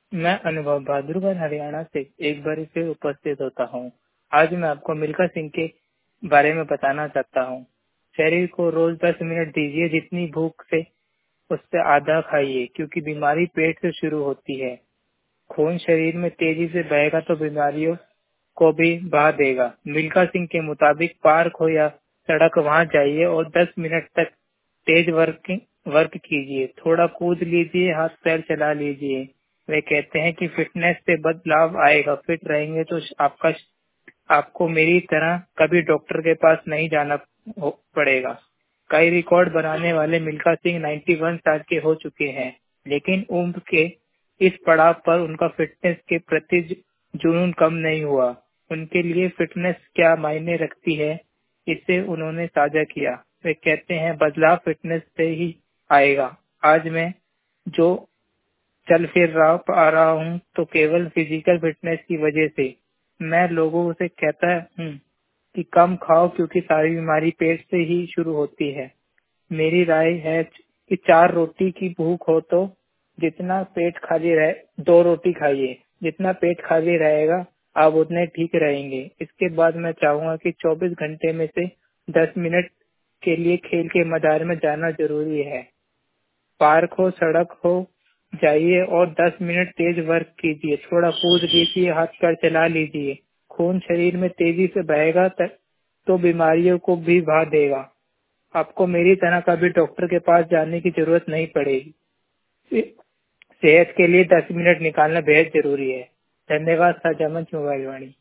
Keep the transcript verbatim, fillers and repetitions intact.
मैं अनुभव बहादुरगढ़ हरियाणा से एक बार फिर उपस्थित होता हूँ। आज मैं आपको मिल्खा सिंह के बारे में बताना चाहता हूँ। शरीर को रोज दस मिनट दीजिए, जितनी भूख से उससे आधा खाइए, क्योंकि बीमारी पेट से शुरू होती है। खून शरीर में तेजी से बहेगा तो बीमारियों को भी बहा देगा। मिल्खा सिंह के मुताबिक पार्क हो या सड़क, वहां जाइए और दस मिनट तक तेज वर्क वर्क कीजिए। थोड़ा कूद लीजिए, हाथ पैर चला लीजिए। वे कहते हैं कि फिटनेस से बदलाव आएगा। फिट रहेंगे तो आपका आपको मेरी तरह कभी डॉक्टर के पास नहीं जाना पड़ेगा। कई रिकॉर्ड बनाने वाले मिल्खा सिंह इक्यानवे साल के हो चुके हैं, लेकिन उम्र के इस पड़ाव पर उनका फिटनेस के प्रति जुनून कम नहीं हुआ। उनके लिए फिटनेस क्या मायने रखती है, इसे उन्होंने साझा किया। वे कहते हैं, बदलाव फिटनेस से ही आएगा। आज मैं जो चल फिर रहा पा रहा हूँ तो केवल फिजिकल फिटनेस की वजह से। मैं लोगों से कहता हूँ कि कम खाओ, क्योंकि सारी बीमारी पेट से ही शुरू होती है। मेरी राय है कि चार रोटी की भूख हो तो जितना पेट खाली रहे दो रोटी खाइए। जितना पेट खाली रहेगा आप उतने ठीक रहेंगे। इसके बाद मैं चाहूंगा कि चौबीस घंटे में से दस मिनट के लिए खेल के मैदान में जाना जरूरी है। पार्क हो, सड़क हो, जाइए और दस मिनट तेज वर्क कीजिए। थोड़ा कूद लीजिए, हाथ पैर चला लीजिए। खून शरीर में तेजी से बहेगा तक तो बीमारियों को भी भगा देगा। आपको मेरी तरह कभी डॉक्टर के पास जाने की जरूरत नहीं पड़ेगी। सेहत के लिए दस मिनट निकालना बेहद जरूरी है। धन्यवाद। साझा मंच मोबाइल वाणी।